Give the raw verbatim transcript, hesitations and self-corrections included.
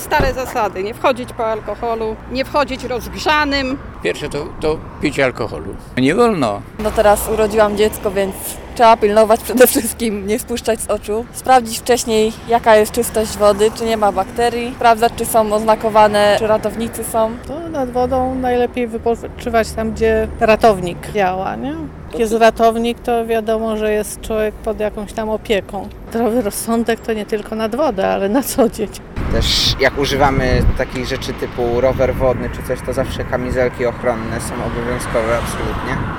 stare zasady, nie wchodzić po alkoholu, nie wchodzić rozgrzanym. Pierwsze to, to picie alkoholu. Nie wolno. No teraz urodziłam dziecko, więc trzeba pilnować przede wszystkim, nie spuszczać z oczu. Sprawdzić wcześniej, jaka jest czystość wody, czy nie ma bakterii. Sprawdzać, czy są oznakowane, czy ratownicy są. To nad wodą najlepiej wypoczywać tam, gdzie ratownik działa, nie? Jak jest ratownik, to wiadomo, że jest człowiek pod jakąś tam opieką. Zdrowy rozsądek to nie tylko nad wodę, ale na co dzień. Też jak używamy takich rzeczy typu rower wodny czy coś, to zawsze kamizelki ochronne są obowiązkowe absolutnie.